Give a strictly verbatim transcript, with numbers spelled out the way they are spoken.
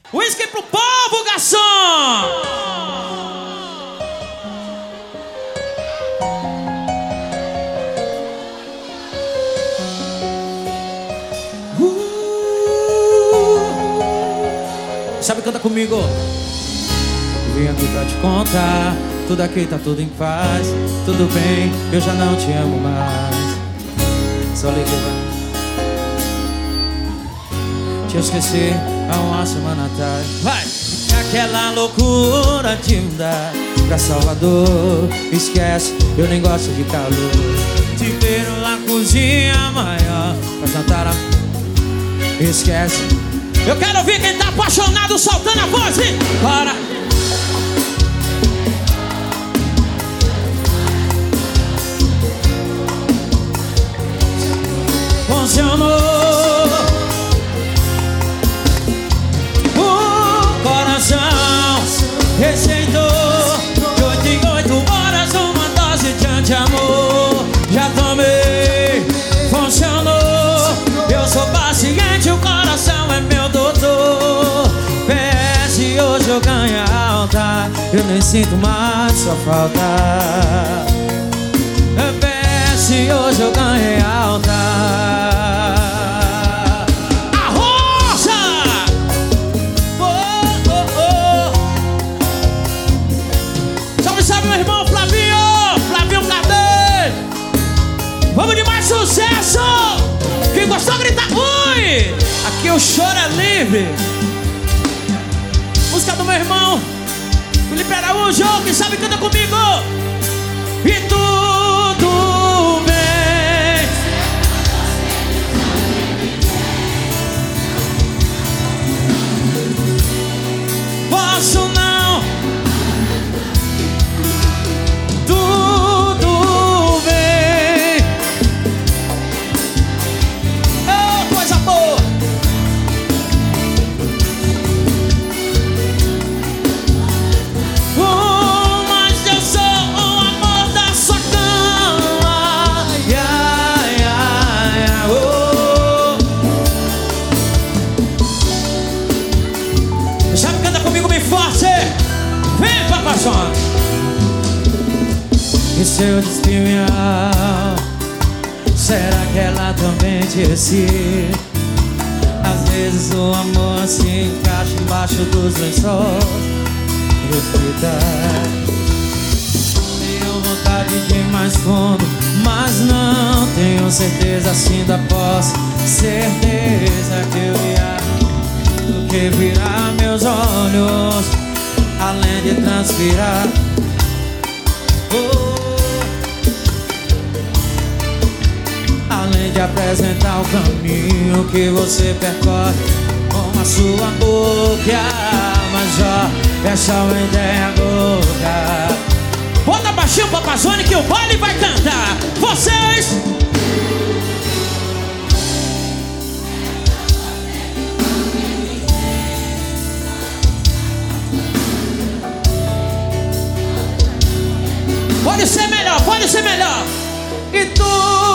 Whisky pro povo, garçom! Uh! Sabe, canta comigo. Vim aqui pra te contar, tudo aqui tá tudo em paz. Tudo bem, eu já não te amo mais. Só liguei pra... te esqueci há uma semana atrás. Vai! Aquela loucura de mudar pra Salvador. Esquece, eu nem gosto de calor. Te ver na cozinha maior pra jantar a... esquece. Eu quero ouvir quem tá apaixonado soltando a voz, hein? Bora! Funcionou. Receitou de oito em oito horas uma dose de anti-amor. Já tomei, funcionou. Eu sou paciente, o coração é meu doutor. P S hoje eu ganho alta, eu nem sinto mais sua falta. P S hoje eu ganhei alta. Vamos de mais sucesso! Quem gostou, grita ui! Aqui o choro é livre. Música do meu irmão Felipe Araújo, quem sabe canta comigo. E tudo bem. Posso não. E se eu despir minha alma, será que ela também te excita? Às vezes o amor se encaixa embaixo dos lençóis. Eu fita. Tenho vontade de ir mais fundo, mas não tenho certeza, assim da posse. Certeza que eu ia do que virar meus olhos, além de transpirar. Oh. Além de apresentar o caminho que você percorre com a sua boca, mas ó, é só uma ideia louca. Bota baixinho o Papazone que o baile vai cantar. Vocês! Pode ser melhor, pode ser melhor. E tu